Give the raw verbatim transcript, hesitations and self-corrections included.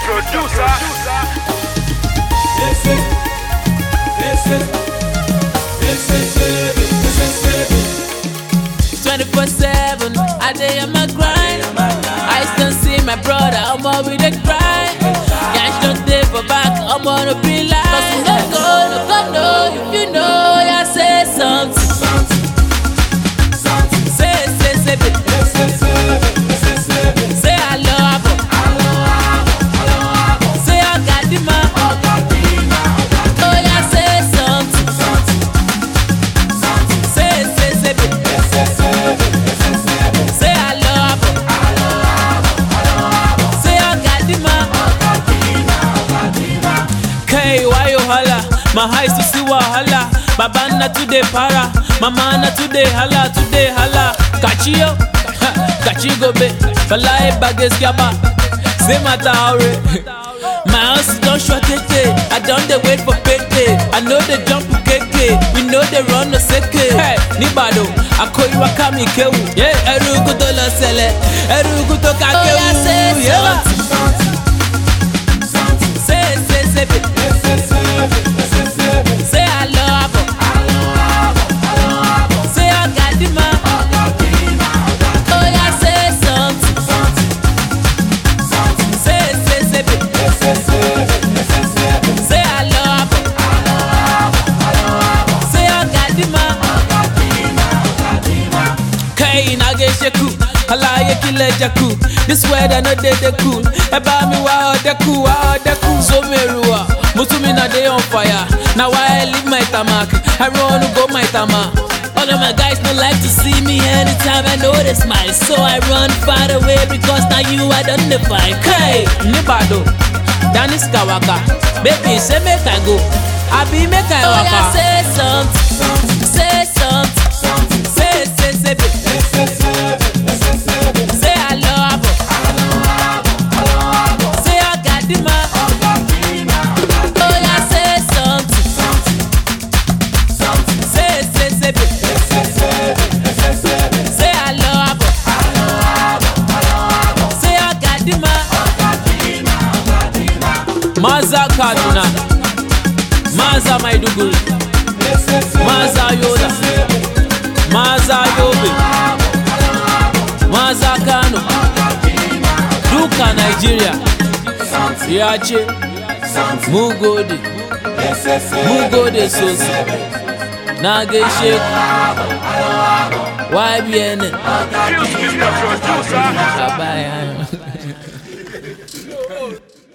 Producer. This is, this is, this is baby, this is baby. twenty-four seven, I day on my grind. I still see my brother, I'm all with the grind. Can't just stay for back, I'm gonna be like. Cause you don't go, no go, no. If you know, yeah, say something. Say, say, say, baby. Say I love her. Say I got the man. Oh, yeah, say something. Say, say, say, baby. Say I love her. Say I got the man. K, why you holla? My eyes to see wahala. Baba na today para. Mama na today hala, today hala. Kachio, kachigo be. Fala e bages yaba. Say mata aure. My house don't short it. I don't dey wait for payday. I know they jump keke. We know they run no seke. Hey, nibado. Ako iwa kami kewu. Yeah, erugu to lo sele. Erugu to kakewu. Oh, yeah, say yeah. Say, say, say, baby. Say I love her. Say I got the man. Oh, yeah, say something. Say, say, say, baby. Say I love her. Say I got the man. K, na get sheku. Alaye kile jaku. This weather no dey dey cool. Eba mi wa ode cool, wa ode cool. So meruwa, mutumi na dey on fire. Now why I leave my tamak, I run to go my tamak. All of my guys don't like to see me anytime I know they smile. So I run far away because now you I don't define. Hey, Nibado, Danis Kawaka. Baby, say make I go. I be make I waka. Oh, yeah, say something, say something, say, say, say, baby. Say I love her. Say I got the man. Oh, yeah, say something. Say, say, say, baby. Say I love her. Say I got the man. Maza Kaduna, Maza Maiduguri, Maza Yoda, Maza Yobe, Maza Kano, Duka Nigeria, Yache, Mugode, Mugode Sosi, Nage Sheikh, Y B N. Mister Producer. Bye bye.